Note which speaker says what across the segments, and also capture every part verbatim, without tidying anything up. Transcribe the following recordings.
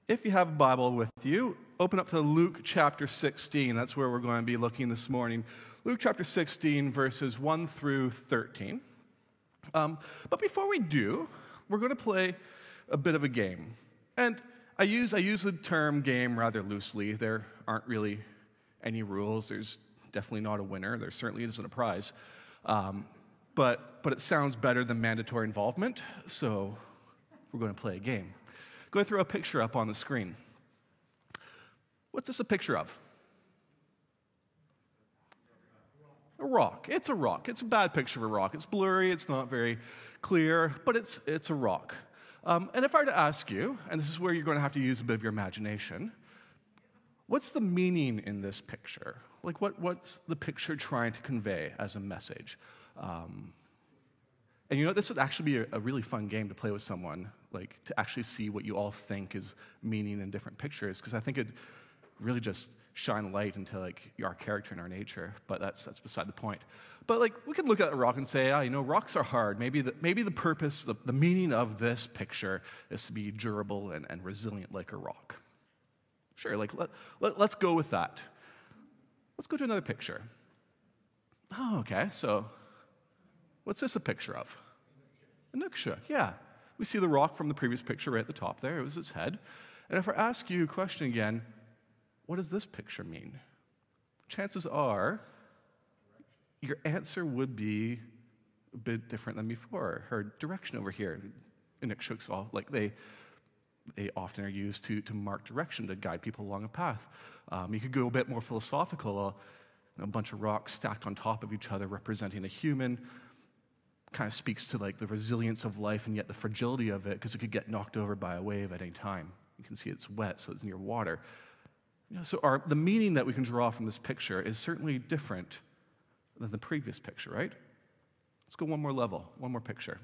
Speaker 1: If you have a Bible with you, open up to Luke chapter sixteen. That's where we're going to be looking this morning. Luke chapter sixteen, verses one through thirteen. Um, but before we do, we're going to play a bit of a game. And I use, I use the term game rather loosely. There aren't really any rules. There's definitely not a winner. There certainly isn't a prize. Um, but, but it sounds better than mandatory involvement, so we're going to play a game. Go throw a picture up on the screen. What's this a picture of? A rock. It's a rock. It's a bad picture of a rock. It's blurry. It's not very clear, but it's it's a rock. Um, and if I were to ask you, and this is where you're going to have to use a bit of your imagination, what's the meaning in this picture? Like, what what's the picture trying to convey as a message? Um, and you know, this would actually be a, a really fun game to play with someone, like to actually see what you all think is meaning in different pictures, because I think it really just shine light into like our character and our nature. But that's that's beside the point. But like we could look at a rock and say, ah, you know, rocks are hard. Maybe the maybe the purpose, the, the meaning of this picture is to be durable and, and resilient like a rock. Sure, like let, let let's go with that. Let's go to another picture. Oh, okay. So what's this a picture of? A Nuksha, yeah. We see the rock from the previous picture right at the top there. It was its head. And if I ask you a question again, what does this picture mean? Chances are your answer would be a bit different than before. Her direction over here. Inikshuks, all like they they often are used to, to mark direction, to guide people along a path. Um, you could go a bit more philosophical, a, a bunch of rocks stacked on top of each other representing a human. Kind of speaks to like the resilience of life and yet the fragility of it, because it could get knocked over by a wave at any time. You can see it's wet, so it's near water. You know, so our, the meaning that we can draw from this picture is certainly different than the previous picture, right? Let's go one more level, one more picture.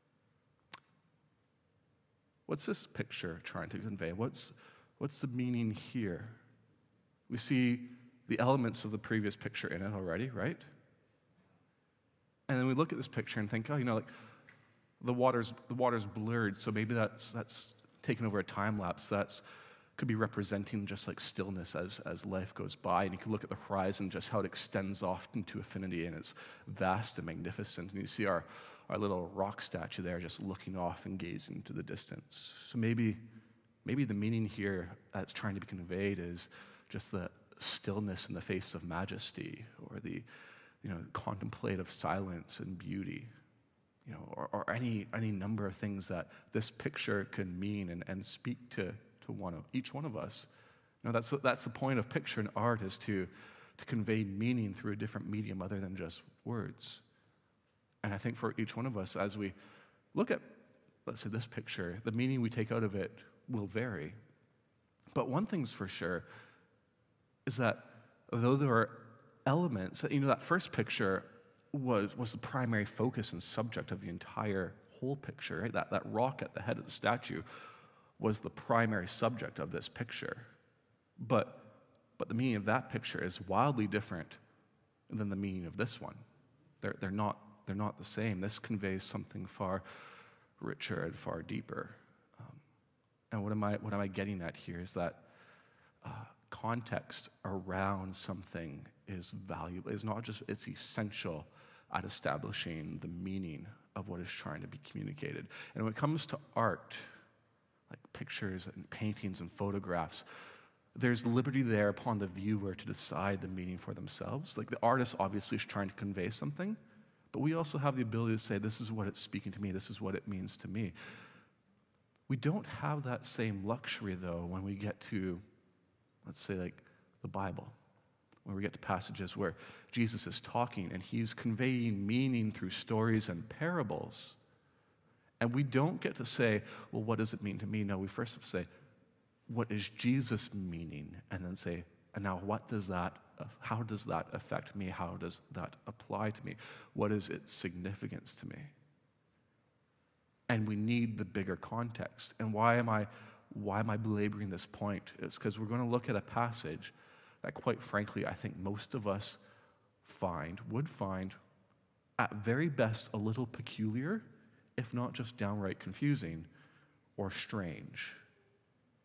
Speaker 1: What's this picture trying to convey? What's, what's the meaning here? We see the elements of the previous picture in it already, right? And then we look at this picture and think, oh, you know, like the water's the water's blurred, so maybe that's that's taken over a time lapse. That's could be representing just like stillness as as life goes by. And you can look at the horizon, just how it extends off into infinity, and it's vast and magnificent. And you see our our little rock statue there, just looking off and gazing into the distance. So maybe maybe the meaning here that's trying to be conveyed is just the stillness in the face of majesty, or the you know, contemplative silence and beauty, you know, or, or any any number of things that this picture can mean and, and speak to, to one of each one of us. You know, that's that's the point of picture and art, is to to convey meaning through a different medium other than just words. And I think for each one of us, as we look at, let's say, this picture, the meaning we take out of it will vary. But one thing's for sure is that though there are elements, you know, that first picture was was the primary focus and subject of the entire whole picture, right? That, that rock at the head of the statue was the primary subject of this picture. But, but the meaning of that picture is wildly different than the meaning of this one. They're, they're, not, they're not the same. This conveys something far richer and far deeper. Um, and what am I, what am I getting at here is that uh, context around something is valuable. It's not just, it's essential at establishing the meaning of what is trying to be communicated. And when it comes to art, like pictures and paintings and photographs, there's liberty there upon the viewer to decide the meaning for themselves. Like the artist obviously is trying to convey something, but we also have the ability to say, this is what it's speaking to me, this is what it means to me. We don't have that same luxury, though, when we get to, let's say, like the Bible, when we get to passages where Jesus is talking and he's conveying meaning through stories and parables. And we don't get to say, well, what does it mean to me? No, we first have to say, what is Jesus meaning? And then say, and now what does that, how does that affect me? How does that apply to me? What is its significance to me? And we need the bigger context. And why am I Why am I belaboring this point? It's because we're going to look at a passage that, quite frankly, I think most of us find, would find, at very best, a little peculiar, if not just downright confusing or strange.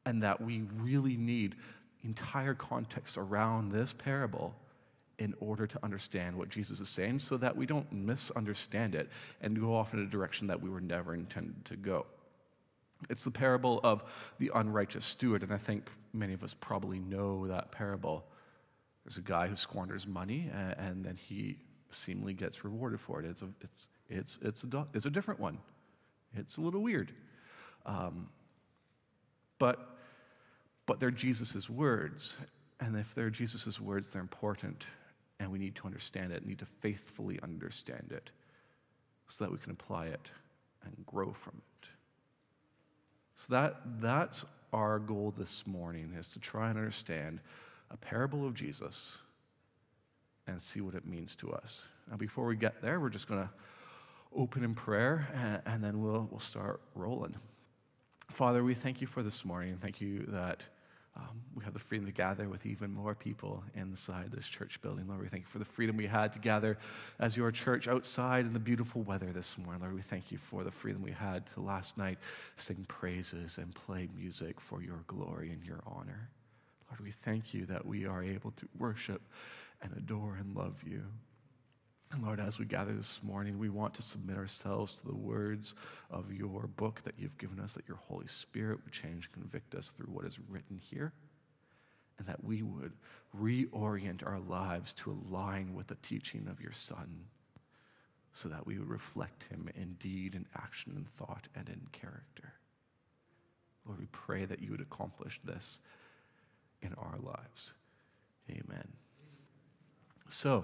Speaker 1: and that we really need entire context around this parable in order to understand what Jesus is saying so that we don't misunderstand it and go off in a direction that we were never intended to go. It's the parable of the unrighteous steward, and I think many of us probably know that parable. There's a guy who squanders money, and, and then he seemingly gets rewarded for it. It's a, it's, it's, it's, a, it's a different one. It's a little weird. Um, but But they're Jesus' words, and if they're Jesus' words, they're important, and we need to understand it, need to faithfully understand it, so that we can apply it and grow from it. So that that's our goal this morning, is to try and understand a parable of Jesus and see what it means to us. Now, before we get there, we're just going to open in prayer, and, and then we'll we'll start rolling. Father, we thank you for this morning. Thank you that Um, we have the freedom to gather with even more people inside this church building. Lord, we thank you for the freedom we had to gather as your church outside in the beautiful weather this morning. Lord, we thank you for the freedom we had to last night sing praises and play music for your glory and your honor. Lord, we thank you that we are able to worship and adore and love you. And Lord, as we gather this morning, we want to submit ourselves to the words of your book that you've given us, that your Holy Spirit would change and convict us through what is written here, and that we would reorient our lives to align with the teaching of your Son, so that we would reflect him in deed and action and thought and in character. Lord, we pray that you would accomplish this in our lives. Amen. So,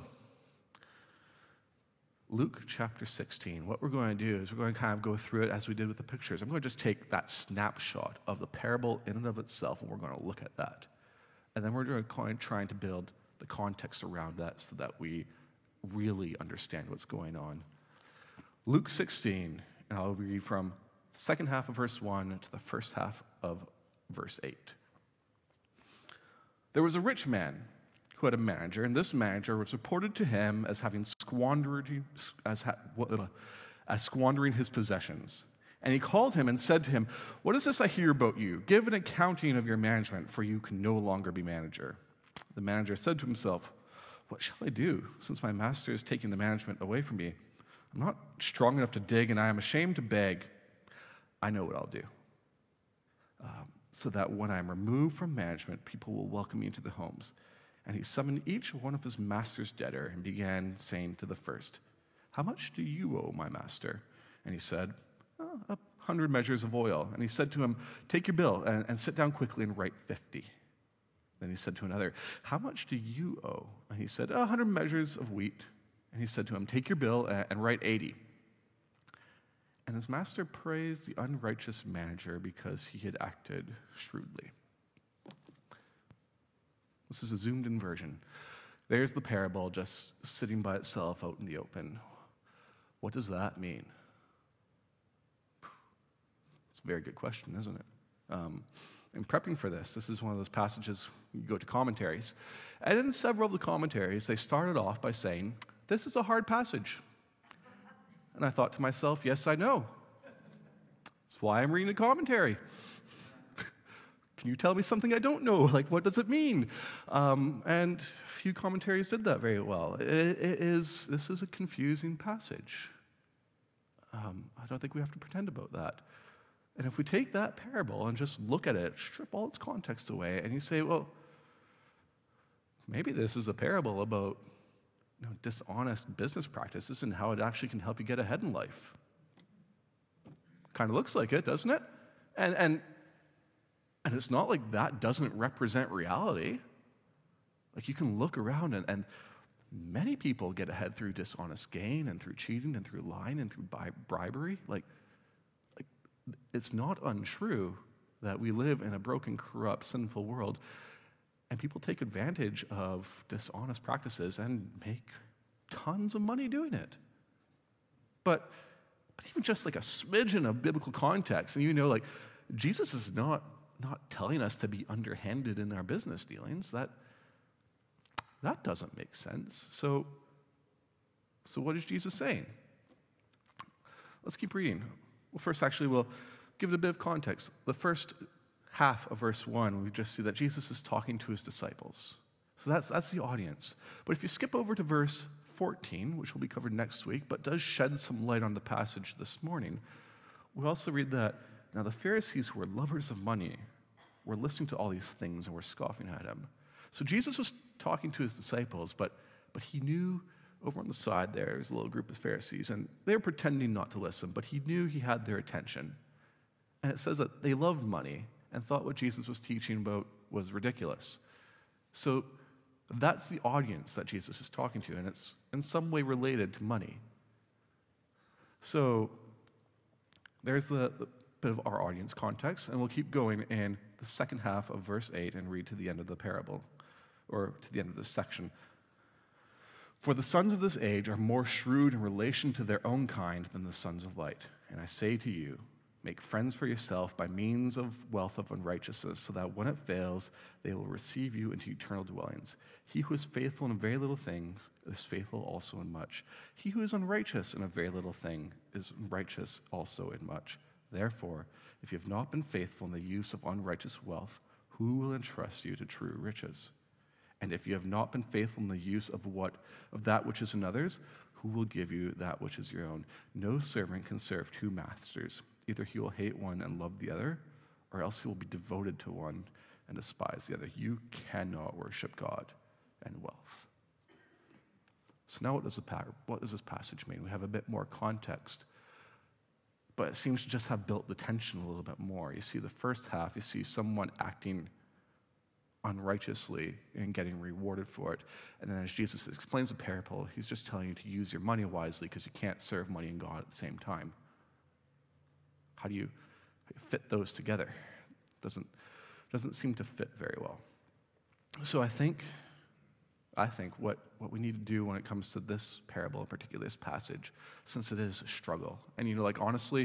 Speaker 1: Luke chapter sixteen, what we're going to do is we're going to kind of go through it as we did with the pictures. I'm going to just take that snapshot of the parable in and of itself, and we're going to look at that. And then we're going to trying to build the context around that so that we really understand what's going on. Luke sixteen, and I'll read from the second half of verse one to the first half of verse eight. There was a rich man who had a manager, and this manager was reported to him as having squandered, as, ha, as squandering his possessions. And he called him and said to him, "What is this I hear about you? Give an accounting of your management, for you can no longer be manager." The manager said to himself, "What shall I do, since my master is taking the management away from me? I'm not strong enough to dig, and I am ashamed to beg. I know what I'll do, um, so that when I am removed from management, people will welcome me into the homes." And he summoned each one of his master's debtor and began saying to the first, "How much do you owe my master?" And he said, oh, "A hundred measures of oil." And he said to him, "Take your bill and, and sit down quickly and write fifty." Then he said to another, "How much do you owe?" And he said, "A hundred measures of wheat." And he said to him, "Take your bill and, and write eighty." And his master praised the unrighteous manager because he had acted shrewdly. This is a zoomed-in version. There's the parable just sitting by itself out in the open. What does that mean? It's a very good question, isn't it? Um, in prepping for this, this is one of those passages you go to commentaries. And in several of the commentaries, they started off by saying, "This is a hard passage." And I thought to myself, yes, I know. That's why I'm reading a commentary. Can you tell me something I don't know? Like, what does it mean? Um, and a few commentaries did that very well. It, it is, this is a confusing passage. Um, I don't think we have to pretend about that. And if we take that parable and just look at it, strip all its context away, and you say, well, maybe this is a parable about you know, dishonest business practices and how it actually can help you get ahead in life. Kind of looks like it, doesn't it? And and and it's not like that doesn't represent reality. Like you can look around and, and many people get ahead through dishonest gain and through cheating and through lying and through bribery. Like, like it's not untrue that we live in a broken, corrupt, sinful world, and people take advantage of dishonest practices and make tons of money doing it. But, but even just like a smidgen of biblical context, and you know, like Jesus is not not telling us to be underhanded in our business dealings. That that doesn't make sense. So, so what is Jesus saying? Let's keep reading. Well, first, actually, we'll give it a bit of context. The first half of verse one, we just see that Jesus is talking to his disciples. So that's, that's the audience. But if you skip over to verse fourteen, which will be covered next week, but does shed some light on the passage this morning, we also read that, now the Pharisees, who were lovers of money, were listening to all these things and were scoffing at him. So Jesus was talking to his disciples, but, but he knew over on the side there was a little group of Pharisees, and they were pretending not to listen, but he knew he had their attention. And it says that they loved money and thought what Jesus was teaching about was ridiculous. So that's the audience that Jesus is talking to, and it's in some way related to money. So there's the, the bit of our audience context, and we'll keep going in the second half of verse eight and read to the end of the parable, or to the end of this section. For the sons of this age are more shrewd in relation to their own kind than the sons of light. And I say to you, make friends for yourself by means of wealth of unrighteousness, so that when it fails, they will receive you into eternal dwellings. He who is faithful in very little things is faithful also in much. He who is unrighteous in a very little thing is righteous also in much. Therefore, if you have not been faithful in the use of unrighteous wealth, who will entrust you to true riches? And if you have not been faithful in the use of what of that which is another's, who will give you that which is your own? No servant can serve two masters. Either he will hate one and love the other, or else he will be devoted to one and despise the other. You cannot worship God and wealth. So now what does, the, what does this passage mean? We have a bit more context, but it seems to just have built the tension a little bit more. You see the first half, you see someone acting unrighteously and getting rewarded for it. And then as Jesus explains the parable, he's just telling you to use your money wisely because you can't serve money and God at the same time. How do you fit those together? Doesn't, doesn't seem to fit very well. So I think, I think what, what we need to do when it comes to this parable, in particular this passage, since it is a struggle, and you know, like honestly,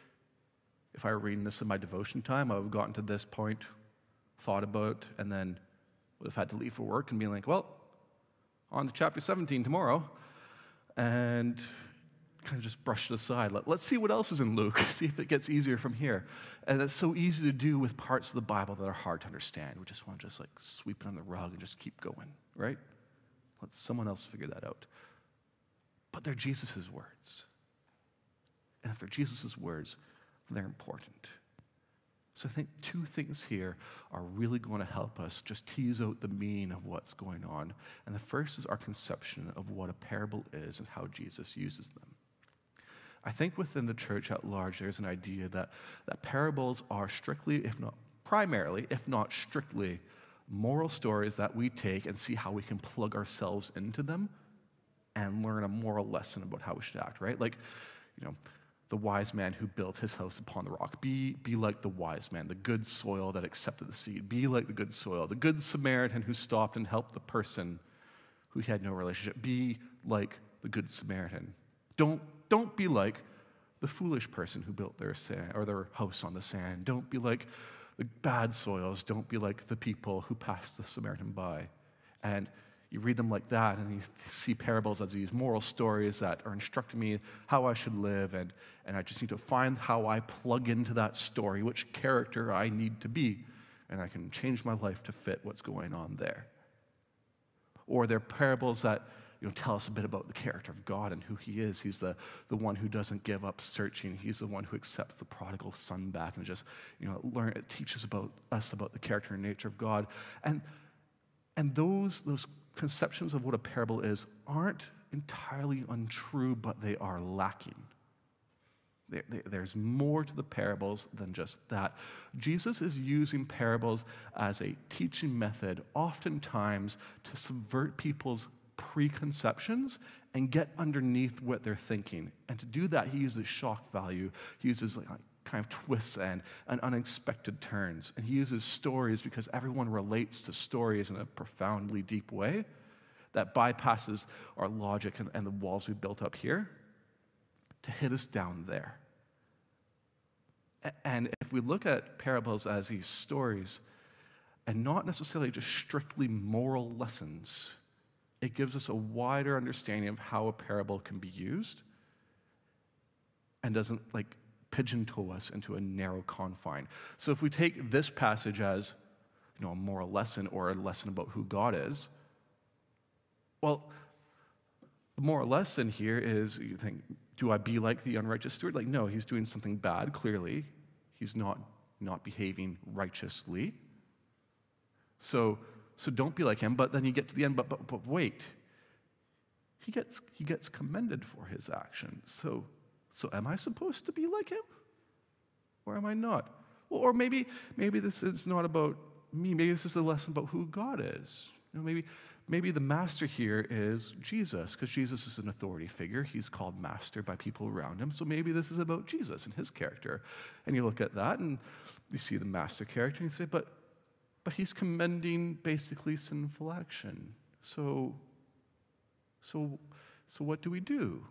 Speaker 1: if I were reading this in my devotion time, I would have gotten to this point, thought about, and then would have had to leave for work and be like, well, on to chapter seventeen tomorrow, and kind of just brush it aside. Let, let's see what else is in Luke, see if it gets easier from here. And it's so easy to do with parts of the Bible that are hard to understand. We just want to just like sweep it on the rug and just keep going, right? Let someone else figure that out. But they're Jesus' words. And if they're Jesus' words, they're important. So I think two things here are really going to help us just tease out the meaning of what's going on. And the first is our conception of what a parable is and how Jesus uses them. I think within the church at large, there's an idea that, that parables are strictly, if not primarily, if not strictly, moral stories that we take and see how we can plug ourselves into them and learn a moral lesson about how we should act, right? Like, you know, the wise man who built his house upon the rock. Be, be like the wise man, the good soil that accepted the seed. Be like the good soil, the good Samaritan who stopped and helped the person who had no relationship. Be like the good Samaritan. Don't, don't be like the foolish person who built their sand, or their house on the sand. Don't be like the bad soils. Don't be like the people who passed the Samaritan by. And you read them like that, and you see parables as these moral stories that are instructing me how I should live, and, and I just need to find how I plug into that story, which character I need to be, and I can change my life to fit what's going on there. Or they're parables that, you know, tell us a bit about the character of God and who he is. He's the, the one who doesn't give up searching. He's the one who accepts the prodigal son back and just, you know, learn, it teaches about us about the character and nature of God. And, and those, those conceptions of what a parable is aren't entirely untrue, but they are lacking. There, there, there's more to the parables than just that. Jesus is using parables as a teaching method, oftentimes to subvert people's preconceptions and get underneath what they're thinking. And to do that, he uses shock value. He uses like kind of twists and, and unexpected turns. And he uses stories because everyone relates to stories in a profoundly deep way that bypasses our logic and, and the walls we built up here to hit us down there. And if we look at parables as these stories and not necessarily just strictly moral lessons, it gives us a wider understanding of how a parable can be used and doesn't like pigeonhole us into a narrow confine. So if we take this passage as, you know, a moral lesson or a lesson about who God is, well, the moral lesson here is, you think, do I be like the unrighteous steward? Like, no, he's doing something bad, clearly. He's not, not behaving righteously. So, so don't be like him. But then you get to the end, but, but, but wait. He gets, he gets commended for his actions. So, so am I supposed to be like him? Or am I not? Well, or maybe, maybe this is not about me. Maybe this is a lesson about who God is. You know, maybe, maybe the master here is Jesus, because Jesus is an authority figure. He's called master by people around him. So maybe this is about Jesus and his character. And you look at that and you see the master character and you say, but, but he's commending basically sinful action. So, so, so what do we do?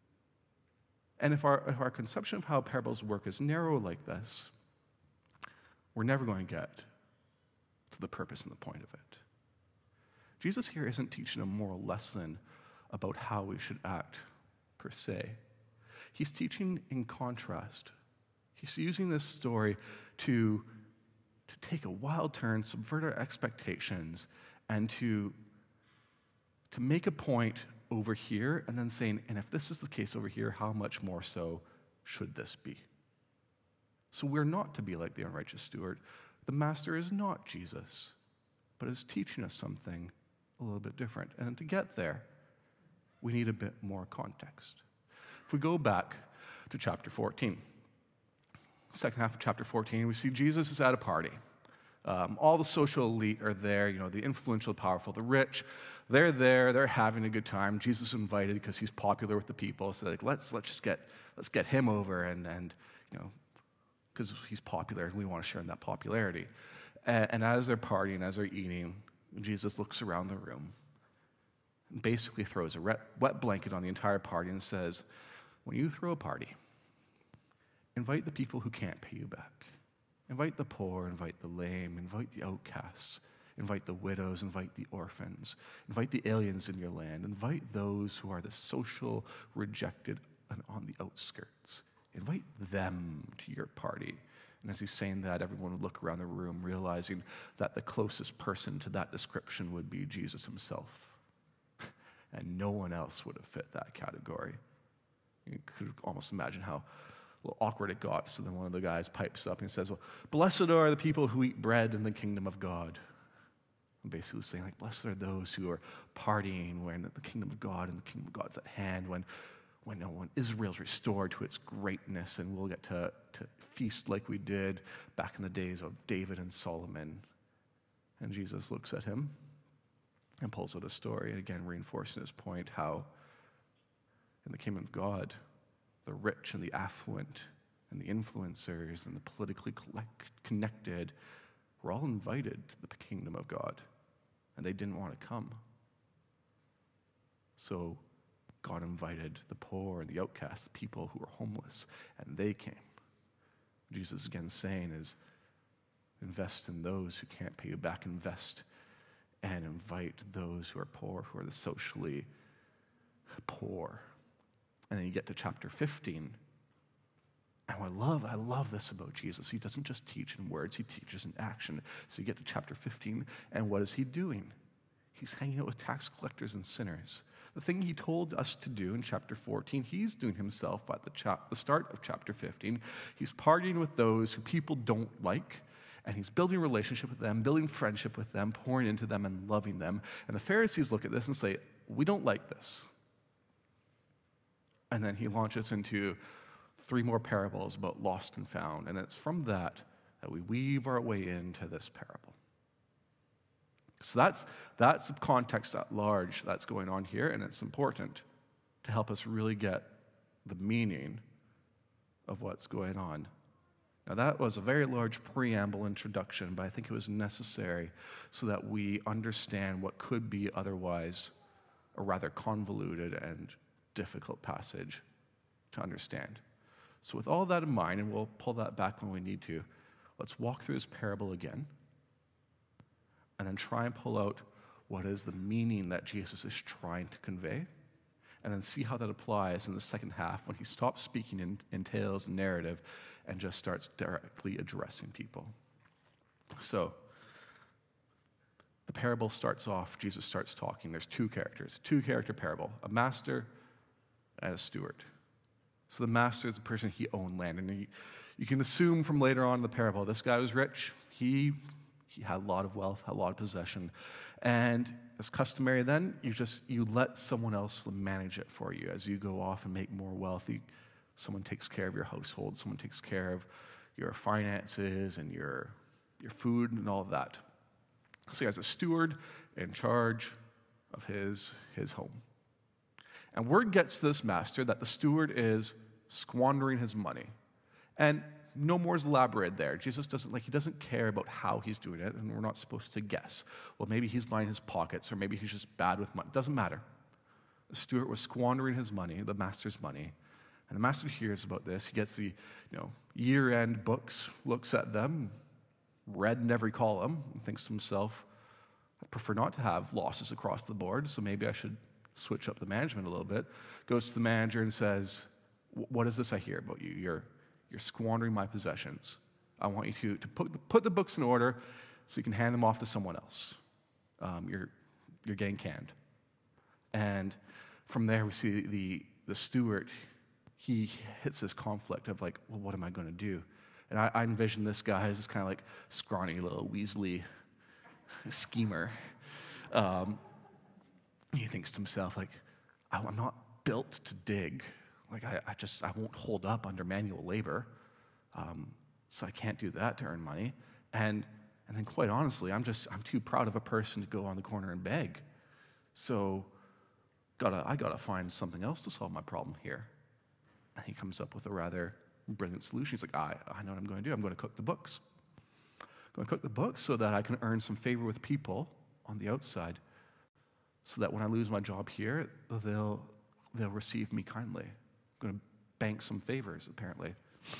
Speaker 1: And if our, if our conception of how parables work is narrow like this, we're never going to get to the purpose and the point of it. Jesus here isn't teaching a moral lesson about how we should act, per se. He's teaching in contrast. He's using this story to, to take a wild turn, subvert our expectations, and to, to make a point over here, and then saying, and if this is the case over here, how much more so should this be? So we're not to be like the unrighteous steward. The master is not Jesus, but is teaching us something a little bit different. And to get there, we need a bit more context. If we go back to chapter fourteen, second half of chapter fourteen, we see Jesus is at a party. Um, all the social elite are there, you know, the influential, powerful, the rich. They're there, they're having a good time. Jesus is invited because he's popular with the people. So like, let's let's just get let's get him over, and and you know, because he's popular and we want to share in that popularity. And, and as they're partying, as they're eating, Jesus looks around the room and basically throws a wet blanket on the entire party and says, when you throw a party, invite the people who can't pay you back. Invite the poor, invite the lame, invite the outcasts, invite the widows, invite the orphans, invite the aliens in your land, invite those who are the social rejected and on the outskirts. Invite them to your party. And as he's saying that, everyone would look around the room, realizing that the closest person to that description would be Jesus himself. And no one else would have fit that category. You could almost imagine how a little awkward it got. So then one of the guys pipes up and says, well, blessed are the people who eat bread in the kingdom of God. I'm basically saying, like, blessed are those who are partying when the kingdom of God and the kingdom of God's at hand, when When, when Israel's restored to its greatness, and we'll get to, to feast like we did back in the days of David and Solomon. And Jesus looks at him and pulls out a story, and again reinforcing his point how in the kingdom of God, the rich and the affluent and the influencers and the politically collect, connected were all invited to the kingdom of God, and they didn't want to come. So God invited the poor and the outcasts, the people who were homeless, and they came. Jesus again saying is, invest in those who can't pay you back, invest and invite those who are poor, who are the socially poor. And then you get to chapter fifteen, and I love, I love this about Jesus. He doesn't just teach in words, he teaches in action. So you get to chapter fifteen, and what is he doing? He's hanging out with tax collectors and sinners. The thing he told us to do in chapter fourteen, he's doing himself at the, chap- the start of chapter fifteen. He's partying with those who people don't like, and he's building a relationship with them, building friendship with them, pouring into them and loving them. And the Pharisees look at this and say, we don't like this. And then he launches into three more parables about lost and found, and it's from that that we weave our way into this parable. So that's, that's the context at large that's going on here, and it's important to help us really get the meaning of what's going on. Now, that was a very large preamble introduction, but I think it was necessary so that we understand what could be otherwise a rather convoluted and difficult passage to understand. So with all that in mind, and we'll pull that back when we need to, let's walk through this parable again, and then try and pull out what is the meaning that Jesus is trying to convey, and then see how that applies in the second half when he stops speaking in, in tales and narrative and just starts directly addressing people. So, the parable starts off, Jesus starts talking. There's two characters, two-character parable, a master and a steward. So the master is the person, he owned land, and he, you can assume from later on in the parable, this guy was rich. He, he had a lot of wealth, had a lot of possession, and as customary then, you just, you let someone else manage it for you. As you go off and make more wealth, you, someone takes care of your household, someone takes care of your finances and your, your food and all of that. So he has a steward in charge of his, his home. And word gets to this master that the steward is squandering his money. And no more is elaborated there. Jesus doesn't, like, he doesn't care about how he's doing it, and we're not supposed to guess. Well, maybe he's lining his pockets, or maybe he's just bad with money. It doesn't matter. The steward was squandering his money, the master's money. And the master hears about this. He gets the, you know, year-end books, looks at them, read in every column, and thinks to himself, I prefer not to have losses across the board, so maybe I should switch up the management a little bit. Goes to the manager and says, what is this I hear about you? You're, you're squandering my possessions. I want you to, to put, the, put the books in order so you can hand them off to someone else. Um, you're, you're getting canned. And from there we see the, the steward, he hits this conflict of like, well, what am I going to do? And I, I envision this guy as this kind of like scrawny little Weasley schemer. Um, he thinks to himself, like, I'm not built to dig. Like, I, I just, I won't hold up under manual labor. Um, so I can't do that to earn money. And and then quite honestly, I'm just, I'm too proud of a person to go on the corner and beg. So gotta, I gotta find something else to solve my problem here. And he comes up with a rather brilliant solution. He's like, I, I know what I'm going to do. I'm going to cook the books. I'm going to cook the books so that I can earn some favor with people on the outside, so that when I lose my job here, they'll they'll receive me kindly. I'm going to bank some favors, apparently.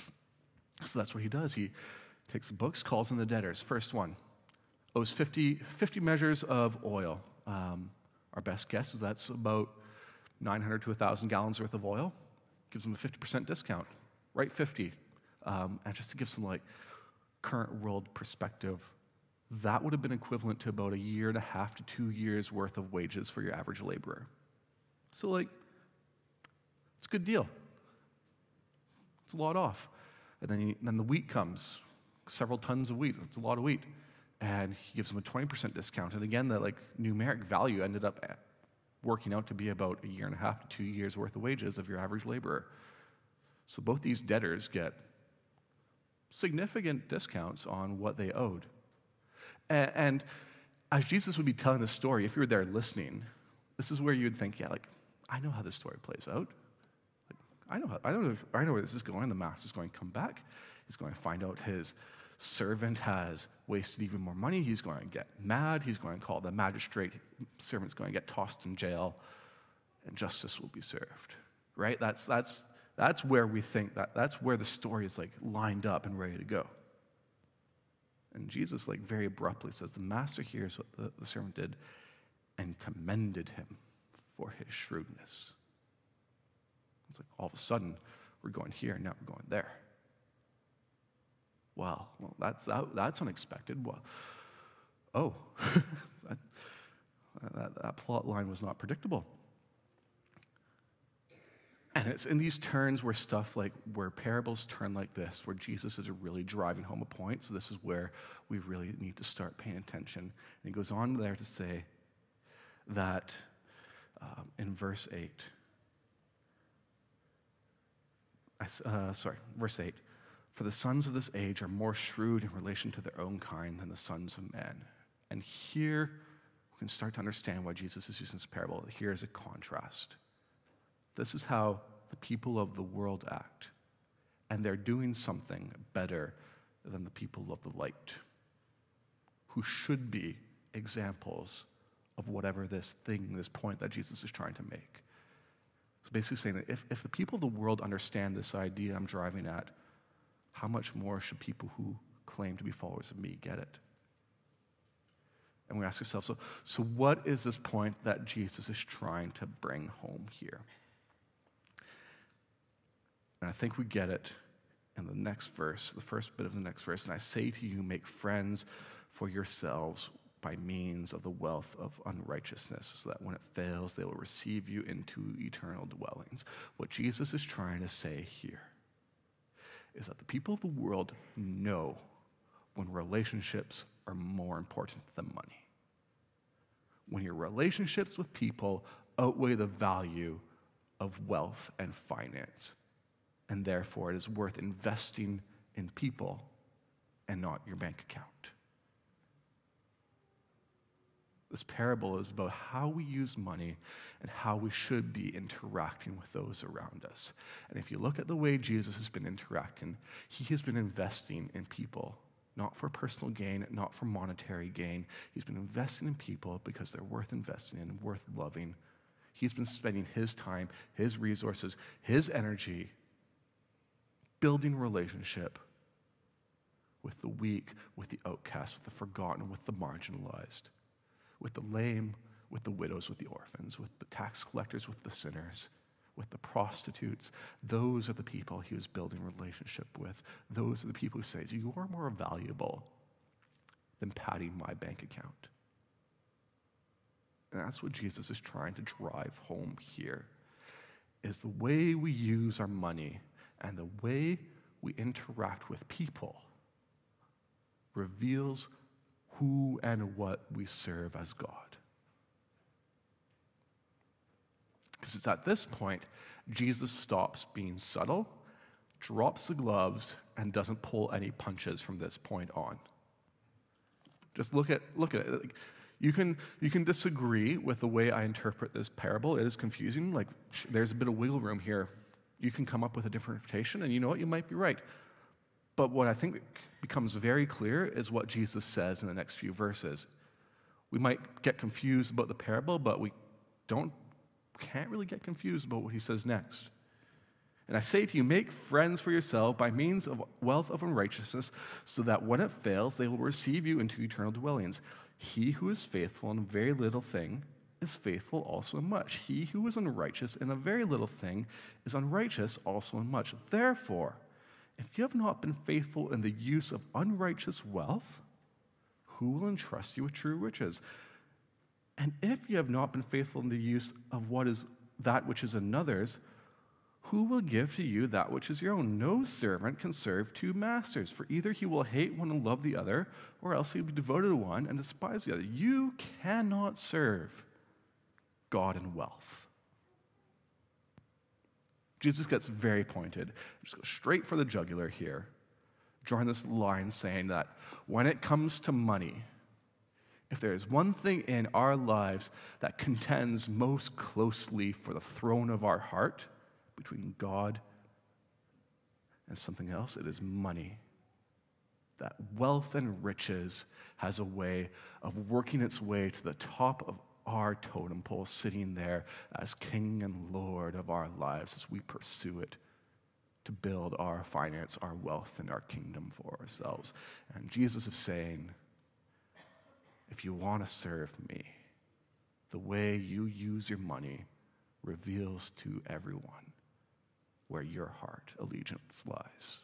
Speaker 1: So that's what he does. He takes the books, calls in the debtors. First one owes fifty, fifty measures of oil. Um, our best guess is that's about nine hundred to one thousand gallons worth of oil. Gives them a fifty percent discount. Right, fifty. Um, and just to give some like current world perspective, that would have been equivalent to about a year and a half to two years worth of wages for your average laborer. So like, it's a good deal. It's a lot off. And then, he, then the wheat comes, several tons of wheat. It's a lot of wheat. And he gives them a twenty percent discount. And again, that like numeric value ended up at working out to be about a year and a half to two years worth of wages of your average laborer. So both these debtors get significant discounts on what they owed. And, and as Jesus would be telling the story, if you were there listening, this is where you would think, yeah, like, I know how this story plays out. Like, I know how, I know, I know where this is going. The master's going to come back. He's going to find out his servant has wasted even more money. He's going to get mad. He's going to call the magistrate. Servant's going to get tossed in jail, and justice will be served. Right? That's that's that's where we think that that's where the story is like lined up and ready to go. And Jesus, like, very abruptly says, the master hears what the, the servant did and commended him for his shrewdness. It's like all of a sudden we're going here and now we're going there. Wow, well, that's that, that's unexpected. Well, oh, that, that, that plot line was not predictable. And it's in these turns where stuff like, where parables turn like this, where Jesus is really driving home a point. So this is where we really need to start paying attention. And he goes on there to say that um, in verse eight, uh, sorry, verse eight, for the sons of this age are more shrewd in relation to their own kind than the sons of men. And here we can start to understand why Jesus is using this parable. Here is a contrast. This is how the people of the world act, and they're doing something better than the people of the light, who should be examples of whatever this thing, this point that Jesus is trying to make. It's basically saying that if, if the people of the world understand this idea I'm driving at, how much more should people who claim to be followers of me get it? And we ask ourselves, so, so what is this point that Jesus is trying to bring home here? And I think we get it in the next verse, the first bit of the next verse. And I say to you, make friends for yourselves by means of the wealth of unrighteousness, so that when it fails, they will receive you into eternal dwellings. What Jesus is trying to say here is that the people of the world know when relationships are more important than money. When your relationships with people outweigh the value of wealth and finance, and therefore it is worth investing in people and not your bank account. This parable is about how we use money and how we should be interacting with those around us. And if you look at the way Jesus has been interacting, he has been investing in people, not for personal gain, not for monetary gain. He's been investing in people because they're worth investing in, worth loving. He's been spending his time, his resources, his energy building relationship with the weak, with the outcast, with the forgotten, with the marginalized, with the lame, with the widows, with the orphans, with the tax collectors, with the sinners, with the prostitutes. Those are the people he was building relationship with. Those are the people who say, you are more valuable than padding my bank account. And that's what Jesus is trying to drive home here, is the way we use our money and the way we interact with people reveals who and what we serve as God. Because it's at this point, Jesus stops being subtle, drops the gloves, and doesn't pull any punches from this point on. Just look at look at it. You can you can disagree with the way I interpret this parable. It is confusing. Like, there's a bit of wiggle room here. You can come up with a different interpretation, and you know what? You might be right. But what I think becomes very clear is what Jesus says in the next few verses. We might get confused about the parable, but we don't, can't really get confused about what he says next. And I say to you, make friends for yourself by means of wealth of unrighteousness, so that when it fails, they will receive you into eternal dwellings. He who is faithful in a very little thing is faithful also in much. He who is unrighteous in a very little thing is unrighteous also in much. Therefore, if you have not been faithful in the use of unrighteous wealth, who will entrust you with true riches? And if you have not been faithful in the use of what is that which is another's, who will give to you that which is your own? No servant can serve two masters, for either he will hate one and love the other, or else he will be devoted to one and despise the other. You cannot serve God and wealth. Jesus gets very pointed, just goes straight for the jugular here, drawing this line saying that when it comes to money, if there is one thing in our lives that contends most closely for the throne of our heart between God and something else, it is money. That wealth and riches has a way of working its way to the top of our totem pole, sitting there as King and Lord of our lives as we pursue it to build our finance, our wealth, and our kingdom for ourselves. And Jesus is saying, if you want to serve me, the way you use your money reveals to everyone where your heart allegiance lies.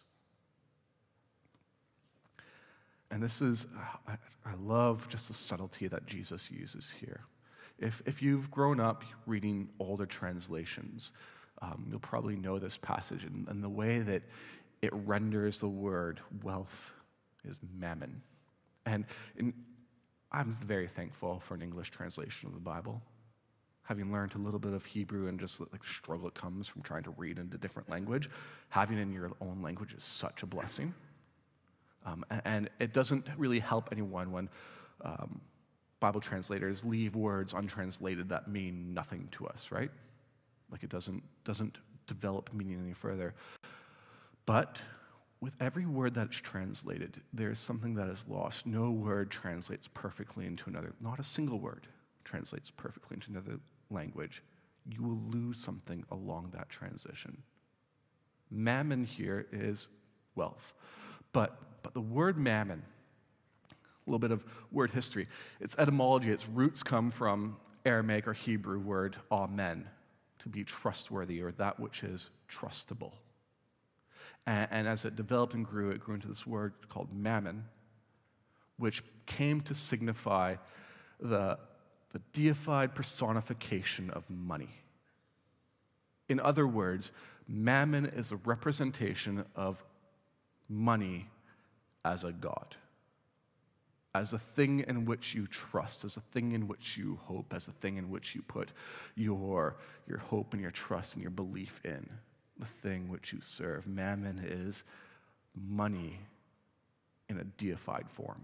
Speaker 1: And this is, I, I love just the subtlety that Jesus uses here. If, if you've grown up reading older translations, um, you'll probably know this passage, and, and the way that it renders the word wealth is mammon. And in, I'm very thankful for an English translation of the Bible. Having learned a little bit of Hebrew and just like the struggle that comes from trying to read into different language, having it in your own language is such a blessing. Um, and it doesn't really help anyone when um, Bible translators leave words untranslated that mean nothing to us, right? Like it doesn't doesn't develop meaning any further. But with every word that's translated, there's something that is lost. No word translates perfectly into another. Not a single word translates perfectly into another language. You will lose something along that transition. Mammon here is wealth. But, but the word mammon, A little bit of word history. Its etymology, its roots come from Aramaic or Hebrew word amen, to be trustworthy or that which is trustable. And, and as it developed and grew, it grew into this word called mammon, which came to signify the, the deified personification of money. In other words, mammon is a representation of money as a god, as a thing in which you trust, as a thing in which you hope, as a thing in which you put your, your hope and your trust and your belief in, the thing which you serve. Mammon is money in a deified form.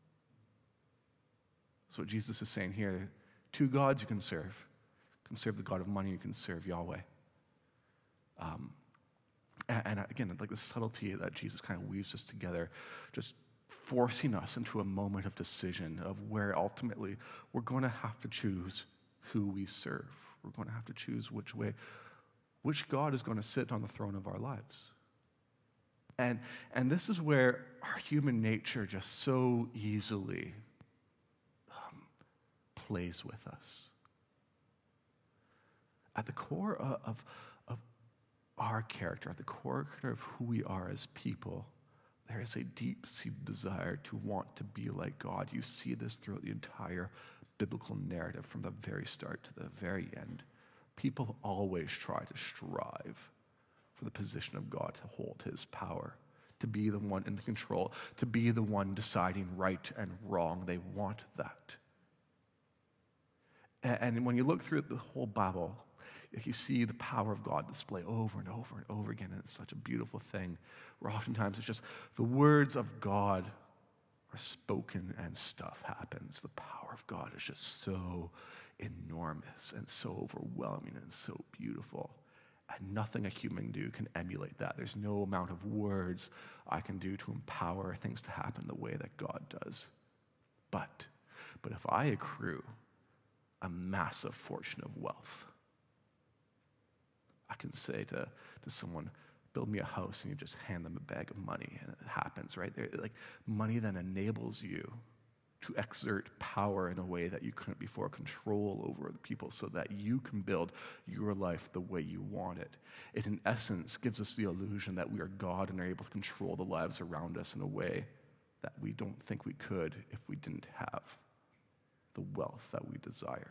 Speaker 1: So what Jesus is saying here, two gods you can serve. You can serve the God of money, you can serve Yahweh. Um, and, and again, like the subtlety that Jesus kind of weaves us together, just forcing us into a moment of decision of where ultimately we're going to have to choose who we serve. We're going to have to choose which way, which God is going to sit on the throne of our lives. And, and this is where our human nature just so easily um, plays with us. At the core of, of, of our character, at the core of who we are as people, there is a deep-seated desire to want to be like God. You see this throughout the entire biblical narrative from the very start to the very end. People always try to strive for the position of God, to hold his power, to be the one in control, to be the one deciding right and wrong. They want that. And when you look through the whole Bible, you see the power of God displayed over and over and over again, and it's such a beautiful thing, where oftentimes it's just the words of God are spoken and stuff happens. The power of God is just so enormous and so overwhelming and so beautiful. And nothing a human do can emulate that. There's no amount of words I can do to empower things to happen the way that God does. But, but if I accrue a massive fortune of wealth, I can say to, to someone, build me a house, and you just hand them a bag of money, and it happens, right? They're, like, money then enables you to exert power in a way that you couldn't before, control over the people, so that you can build your life the way you want it. It, in essence, gives us the illusion that we are God and are able to control the lives around us in a way that we don't think we could if we didn't have the wealth that we desire.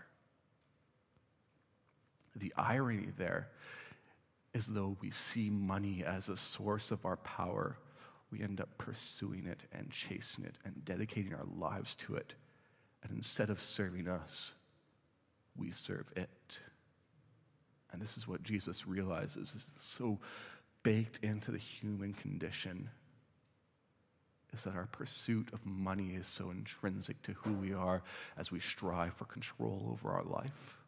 Speaker 1: The irony there is, though we see money as a source of our power, we end up pursuing it and chasing it and dedicating our lives to it. And instead of serving us, we serve it. And this is what Jesus realizes is so baked into the human condition, is that our pursuit of money is so intrinsic to who we are as we strive for control over our life,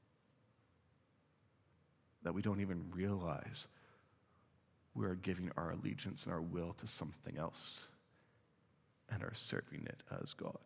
Speaker 1: that we don't even realize we are giving our allegiance and our will to something else and are serving it as God.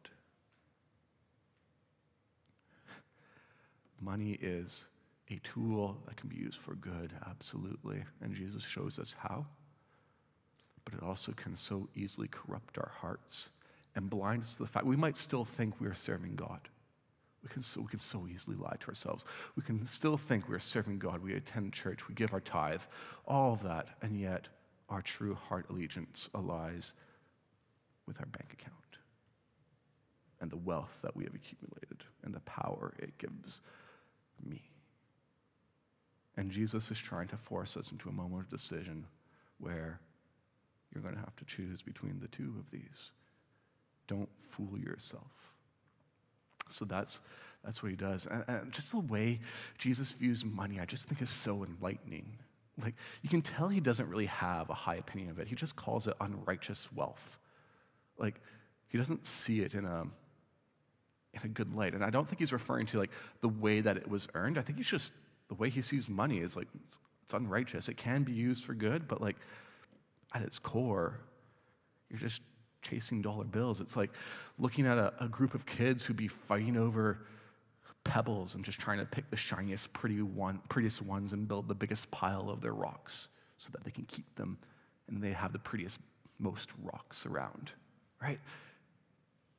Speaker 1: Money is a tool that can be used for good, absolutely, and Jesus shows us how. But it also can so easily corrupt our hearts and blind us to the fact we might still think we are serving God. We can, so, we can so easily lie to ourselves. We can still think we're serving God. We attend church. We give our tithe. All of that. And yet, our true heart allegiance lies with our bank account and the wealth that we have accumulated and the power it gives me. And Jesus is trying to force us into a moment of decision where you're going to have to choose between the two of these. Don't fool yourself. So that's that's what he does. And, and just the way Jesus views money, I just think is so enlightening. Like, you can tell he doesn't really have a high opinion of it. He just calls it unrighteous wealth. Like, he doesn't see it in a in a good light. And I don't think he's referring to, like, the way that it was earned. I think he's just, the way he sees money is, like, it's, it's unrighteous. It can be used for good, but, like, at its core, you're just chasing dollar bills. It's like looking at a, a group of kids who'd be fighting over pebbles and just trying to pick the shiniest, pretty one, prettiest ones and build the biggest pile of their rocks so that they can keep them and they have the prettiest, most rocks around, right?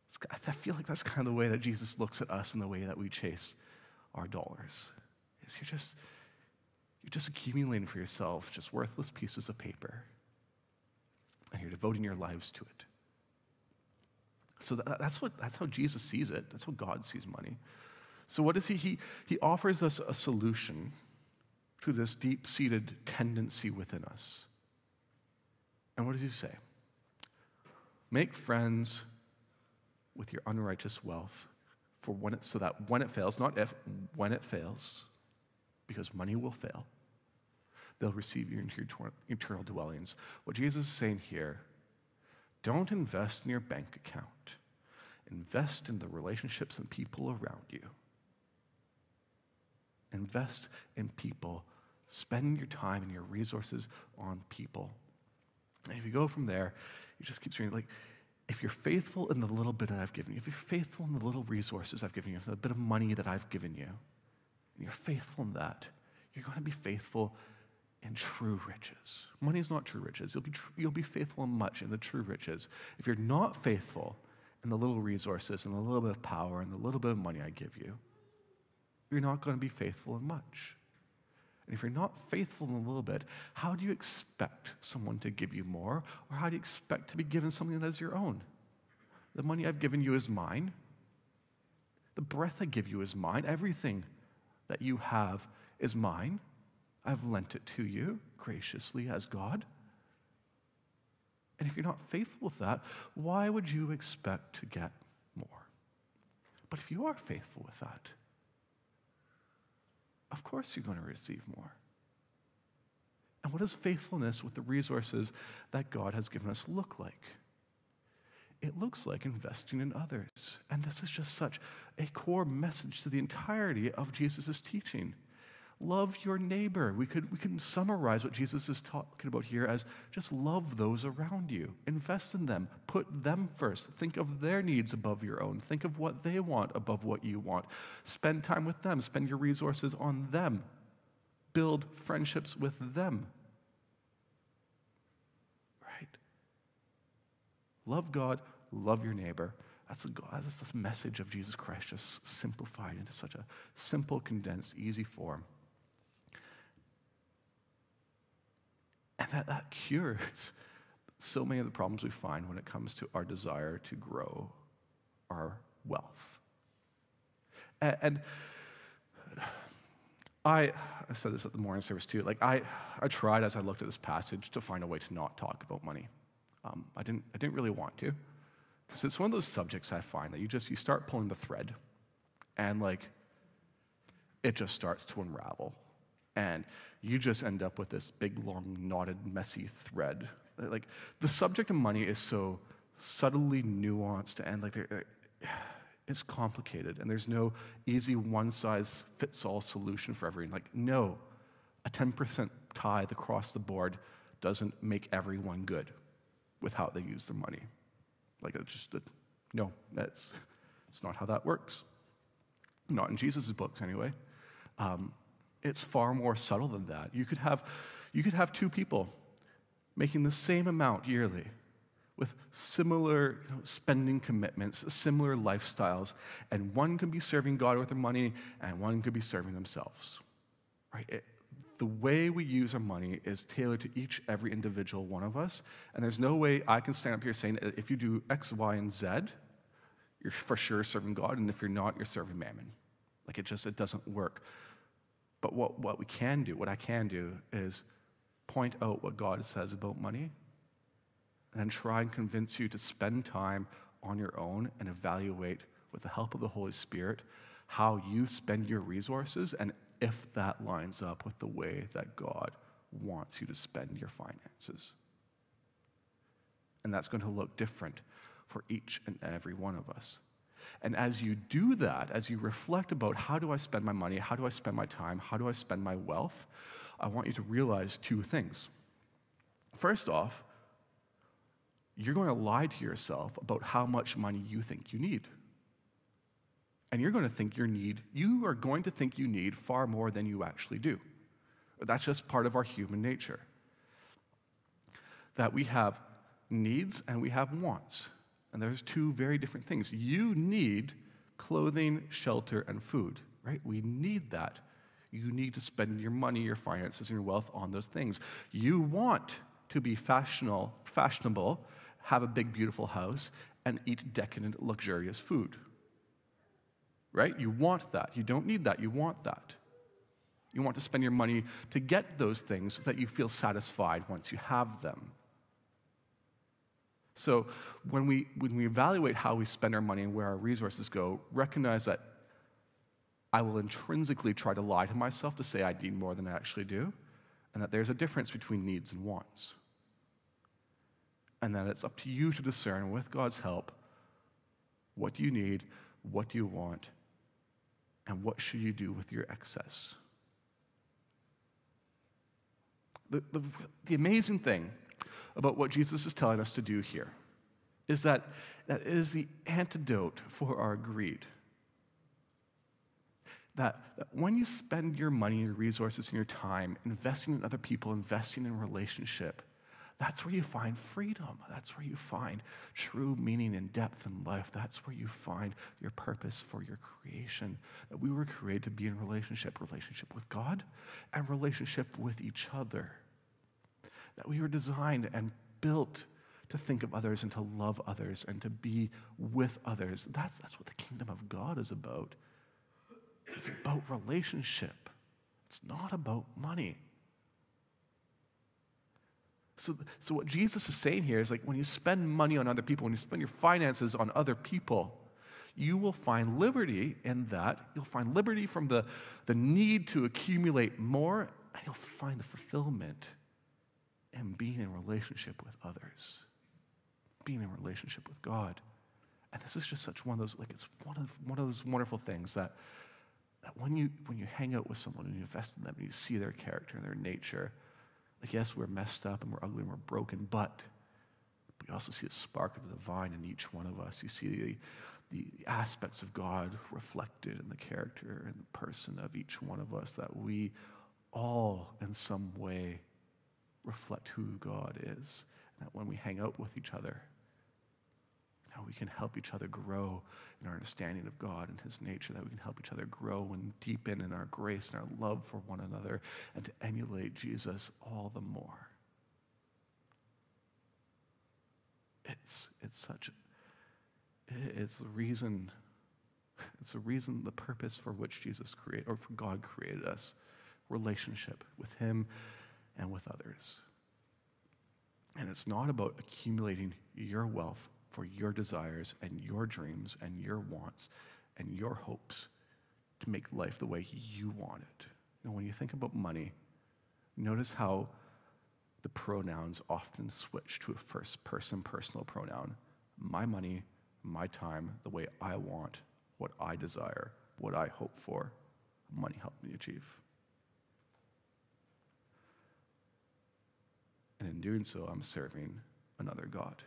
Speaker 1: It's, I feel like that's kind of the way that Jesus looks at us and the way that we chase our dollars. Is you're just, you're just accumulating for yourself just worthless pieces of paper. And you're devoting your lives to it. So that, that's what that's how Jesus sees it. That's how God sees money. So what does he, he, he offers us a solution to this deep-seated tendency within us. And what does he say? Make friends with your unrighteous wealth, for when it, so that when it fails, not if, when it fails, because money will fail, they'll receive you into your eternal dwellings. What Jesus is saying here, don't invest in your bank account. Invest in the relationships and people around you. Invest in people. Spend your time and your resources on people. And if you go from there, you just keep saying, like, if you're faithful in the little bit that I've given you, if you're faithful in the little resources I've given you, the bit of money that I've given you, and you're faithful in that, you're going to be faithful in true riches. Money is not true riches. You'll be tr- you'll be faithful in much in the true riches. If you're not faithful in the little resources and the little bit of power and the little bit of money I give you, you're not going to be faithful in much. And if you're not faithful in a little bit, how do you expect someone to give you more? Or how do you expect to be given something that is your own? The money I've given you is mine. The breath I give you is mine. Everything that you have is mine. I've lent it to you graciously as God. And if you're not faithful with that, why would you expect to get more? But if you are faithful with that, of course you're going to receive more. And what does faithfulness with the resources that God has given us look like? It looks like investing in others. And this is just such a core message to the entirety of Jesus' teaching. Love your neighbor. We could, we can summarize what Jesus is talking about here as just love those around you. Invest in them. Put them first. Think of their needs above your own. Think of what they want above what you want. Spend time with them. Spend your resources on them. Build friendships with them. Right? Love God. Love your neighbor. That's the, that's the message of Jesus Christ, just simplified into such a simple, condensed, easy form. And that, that cures so many of the problems we find when it comes to our desire to grow our wealth. And, and I, I said this at the morning service too, like I, I tried as I looked at this passage to find a way to not talk about money. Um, I didn't, I didn't really want to, because it's one of those subjects I find that you just, you start pulling the thread and like, it just starts to unravel. And you just end up with this big, long, knotted, messy thread. Like, the subject of money is so subtly nuanced and, like, it's complicated. And there's no easy one-size-fits-all solution for everyone. Like, no, a ten percent tithe across the board doesn't make everyone good with how they use their money. Like, it's just, a, no, that's it's not how that works. Not in Jesus' books, anyway. Um, It's far more subtle than that. You could have, you could have two people making the same amount yearly with similar you know, spending commitments, similar lifestyles, and one could be serving God with their money, and one could be serving themselves. Right? It, the way we use our money is tailored to each, every individual one of us, and there's no way I can stand up here saying that if you do X, Y, and Z, you're for sure serving God, and if you're not, you're serving mammon. Like it just, it doesn't work. But what, what we can do, what I can do, is point out what God says about money and then try and convince you to spend time on your own and evaluate, with the help of the Holy Spirit, how you spend your resources and if that lines up with the way that God wants you to spend your finances. And that's going to look different for each and every one of us. And as you do that, as you reflect about how do I spend my money, how do I spend my time, how do I spend my wealth, I want you to realize two things. First off, you're going to lie to yourself about how much money you think you need. And you're going to think you need, you are going to think you need far more than you actually do. That's just part of our human nature. That we have needs and we have wants. And there's two very different things. You need clothing, shelter, and food, right? We need that. You need to spend your money, your finances, and your wealth on those things. You want to be fashionable, fashionable, have a big, beautiful house, and eat decadent, luxurious food. Right? You want that. You don't need that. You want that. You want to spend your money to get those things so that you feel satisfied once you have them. So when we, when we evaluate how we spend our money and where our resources go, recognize that I will intrinsically try to lie to myself to say I need more than I actually do, and that there's a difference between needs and wants. And that it's up to you to discern, with God's help, what do you need, what do you want, and what should you do with your excess. The, the, the amazing thing about what Jesus is telling us to do here is that, that it is the antidote for our greed. That, that when you spend your money, your resources, and your time investing in other people, investing in relationship, that's where you find freedom. That's where you find true meaning and depth in life. That's where you find your purpose for your creation. That we were created to be in relationship, relationship with God and relationship with each other. That we were designed and built to think of others and to love others and to be with others. That's, that's what the kingdom of God is about. It's about relationship. It's not about money. So, so what Jesus is saying here is like when you spend money on other people, when you spend your finances on other people, you will find liberty in that. You'll find liberty from the, the need to accumulate more, and you'll find the fulfillment in being in relationship with others, being in relationship with God. And this is just such one of those, like it's one of one of those wonderful things that, that when you when you hang out with someone and you invest in them and you see their character and their nature, like, yes, we're messed up and we're ugly and we're broken, but we also see a spark of the divine in each one of us. You see the, the, the aspects of God reflected in the character and the person of each one of us, that we all, in some way, reflect who God is. And that when we hang out with each other, how we can help each other grow in our understanding of God and his nature, that we can help each other grow and deepen in our grace and our love for one another, and to emulate Jesus all the more. It's it's such it's the reason it's the reason the purpose for which Jesus created, or for God created us, relationship with him and with others. And it's not about accumulating your wealth for your desires and your dreams and your wants and your hopes to make life the way you want it. You know, when you think about money, notice how the pronouns often switch to a first person personal pronoun. My money, my time, the way I want, what I desire, what I hope for, money helped me achieve. And in doing so, I'm serving another God.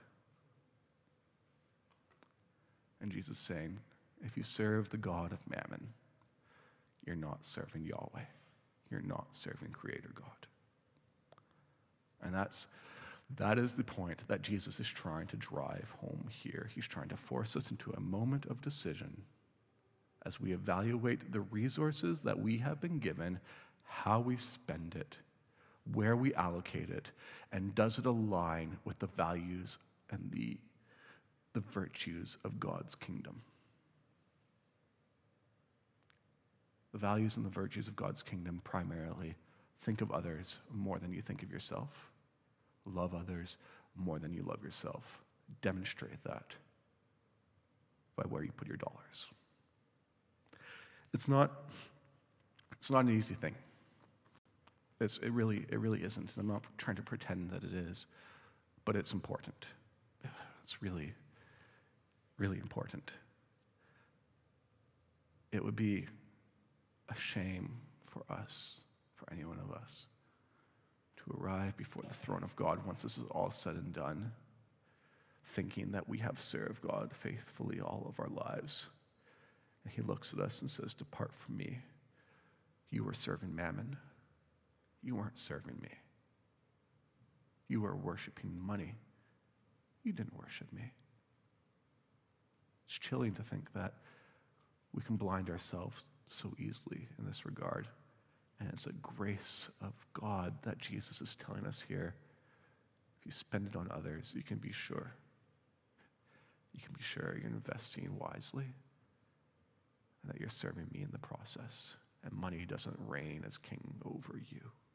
Speaker 1: And Jesus is saying, if you serve the God of mammon, you're not serving Yahweh. You're not serving Creator God. And that's, that is the point that Jesus is trying to drive home here. He's trying to force us into a moment of decision as we evaluate the resources that we have been given, how we spend it, where we allocate it, and does it align with the values and the, the virtues of God's kingdom. The values and the virtues of God's kingdom primarily: think of others more than you think of yourself. Love others more than you love yourself. Demonstrate that by where you put your dollars. It's not, it's not an easy thing. It's, it really, it really isn't. I'm not trying to pretend that it is, but it's important. It's really, really important. It would be a shame for us, for any one of us, to arrive before the throne of God once this is all said and done, thinking that we have served God faithfully all of our lives. And he looks at us and says, "Depart from me. You were serving mammon. You weren't serving me. You were worshiping money. You didn't worship me." It's chilling to think that we can blind ourselves so easily in this regard. And it's a grace of God that Jesus is telling us here. If you spend it on others, you can be sure. You can be sure you're investing wisely and that you're serving me in the process. And money doesn't reign as king over you.